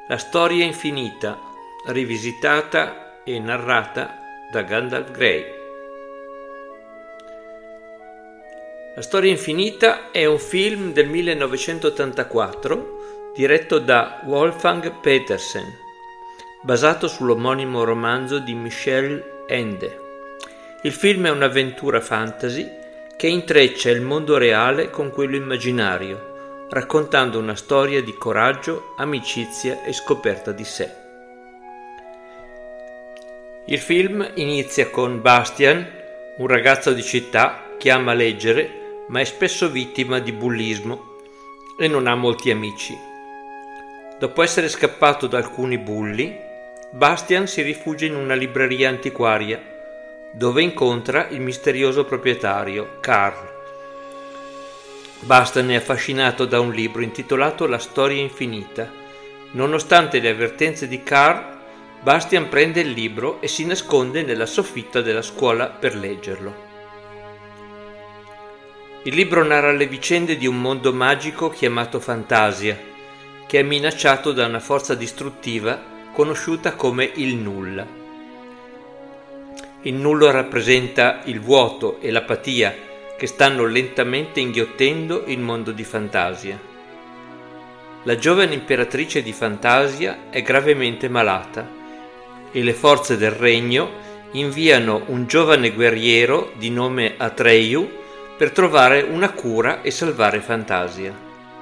La storia infinita, rivisitata e narrata da Gandalf Grey. La storia infinita è un film del 1984 diretto da Wolfgang Petersen, basato sull'omonimo romanzo di Michel Ende. Il film è un'avventura fantasy che intreccia il mondo reale con quello immaginario, raccontando una storia di coraggio, amicizia e scoperta di sé. Il film inizia con Bastian, un ragazzo di città che ama leggere, ma è spesso vittima di bullismo e non ha molti amici. Dopo essere scappato da alcuni bulli, Bastian si rifugia in una libreria antiquaria, dove incontra il misterioso proprietario, Karl. Bastian è affascinato da un libro intitolato La storia infinita. Nonostante le avvertenze di Karl, Bastian prende il libro e si nasconde nella soffitta della scuola per leggerlo. Il libro narra le vicende di un mondo magico chiamato Fantasia, che è minacciato da una forza distruttiva conosciuta come il Nulla. Il Nullo rappresenta il vuoto e l'apatia che stanno lentamente inghiottendo il mondo di Fantasia. La giovane imperatrice di Fantasia è gravemente malata e le forze del regno inviano un giovane guerriero di nome Atreyu per trovare una cura e salvare Fantasia.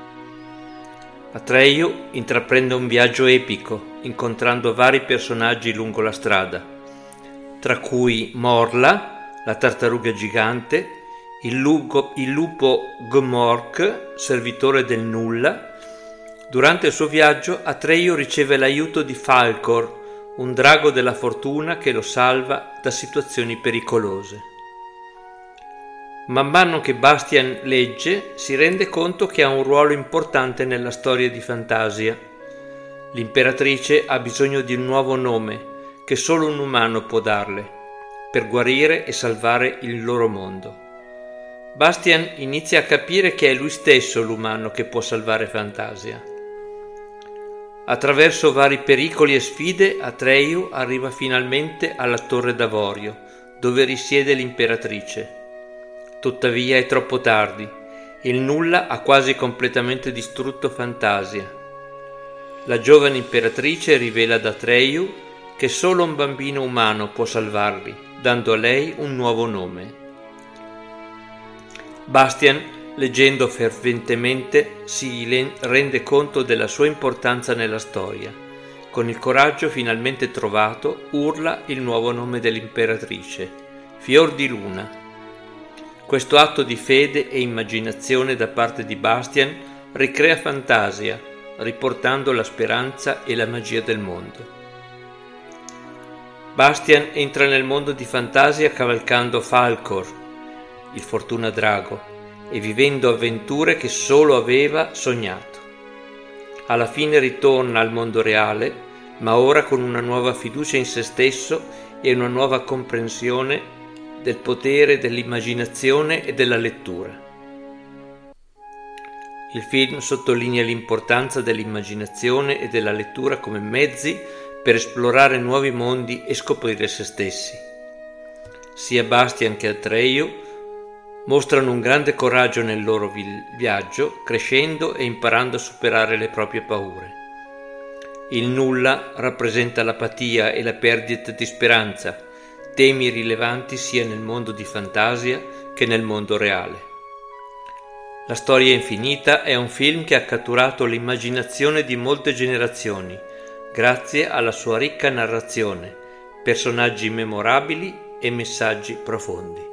Atreyu intraprende un viaggio epico, incontrando vari personaggi lungo la strada, tra cui Morla, la tartaruga gigante, il lupo Gmork, servitore del Nulla. Durante il suo viaggio Atreyu riceve l'aiuto di Falkor, un drago della fortuna che lo salva da situazioni pericolose. Man mano che Bastian legge, si rende conto che ha un ruolo importante nella storia di Fantasia. L'imperatrice ha bisogno di un nuovo nome che solo un umano può darle, per guarire e salvare il loro mondo. Bastian inizia a capire che è lui stesso l'umano che può salvare Fantasia. Attraverso vari pericoli e sfide, Atreyu arriva finalmente alla Torre d'Avorio, dove risiede l'imperatrice. Tuttavia è troppo tardi. Il Nulla ha quasi completamente distrutto Fantasia. La giovane imperatrice rivela ad Atreyu che solo un bambino umano può salvarli, dando a lei un nuovo nome. Bastian, leggendo ferventemente, si rende conto della sua importanza nella storia. Con il coraggio finalmente trovato, urla il nuovo nome dell'imperatrice, Fior di Luna. Questo atto di fede e immaginazione da parte di Bastian ricrea Fantasia, riportando la speranza e la magia del mondo. Bastian entra nel mondo di Fantasia cavalcando Falkor, il Fortuna Drago, e vivendo avventure che solo aveva sognato. Alla fine ritorna al mondo reale, ma ora con una nuova fiducia in se stesso e una nuova comprensione del potere dell'immaginazione e della lettura. Il film sottolinea l'importanza dell'immaginazione e della lettura come mezzi per esplorare nuovi mondi e scoprire se stessi. Sia Bastian che Atreyu mostrano un grande coraggio nel loro viaggio, crescendo e imparando a superare le proprie paure. Il Nulla rappresenta l'apatia e la perdita di speranza, temi rilevanti sia nel mondo di Fantasia che nel mondo reale. La storia infinita è un film che ha catturato l'immaginazione di molte generazioni, grazie alla sua ricca narrazione, personaggi memorabili e messaggi profondi.